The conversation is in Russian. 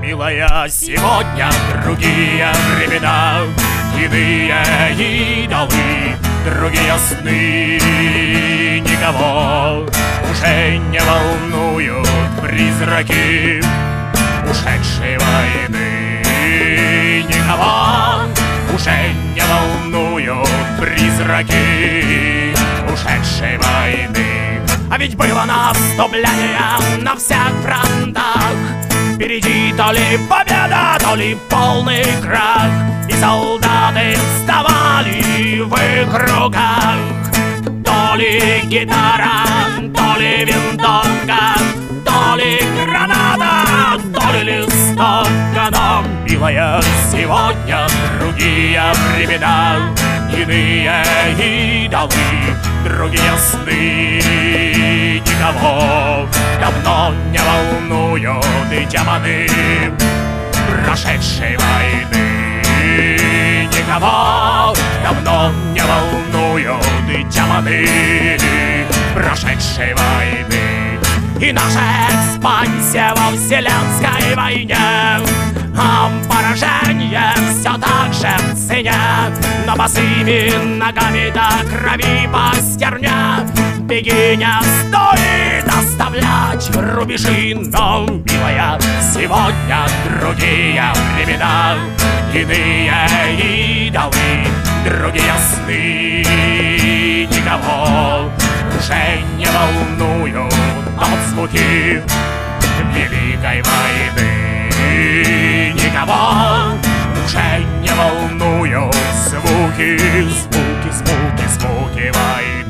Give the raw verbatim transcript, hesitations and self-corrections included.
милая, сегодня другие времена, иные идолы, другие сны. Никого уже не волнуют призраки ушедшей войны. Никого уже не волнуют призраки ушедшей войны. А ведь было наступление на всех фронтах, впереди то ли победа, то ли полный крах. И солдаты вставали в их руках то ли гитара, то ли винтовка, то ли граната, то ли листовка. Но, милая, сегодня другие времена, иные идолы, другие сны. Никого давно не волнуют и демоны прошедшей войны. Никого давно не волнуют и демоны прошедшей войны. И наша экспансия во вселенской войне, а поражение все так же в цене. Но босыми ногами до крови по стерне беги, не стоит оставлять рубежи. Но, милая, сегодня другие времена, иные идолы, другие сны. Никого уже не волнуют от звуки Великой войны. Никого уже не волнуют звуки, звуки, звуки, звуки войны.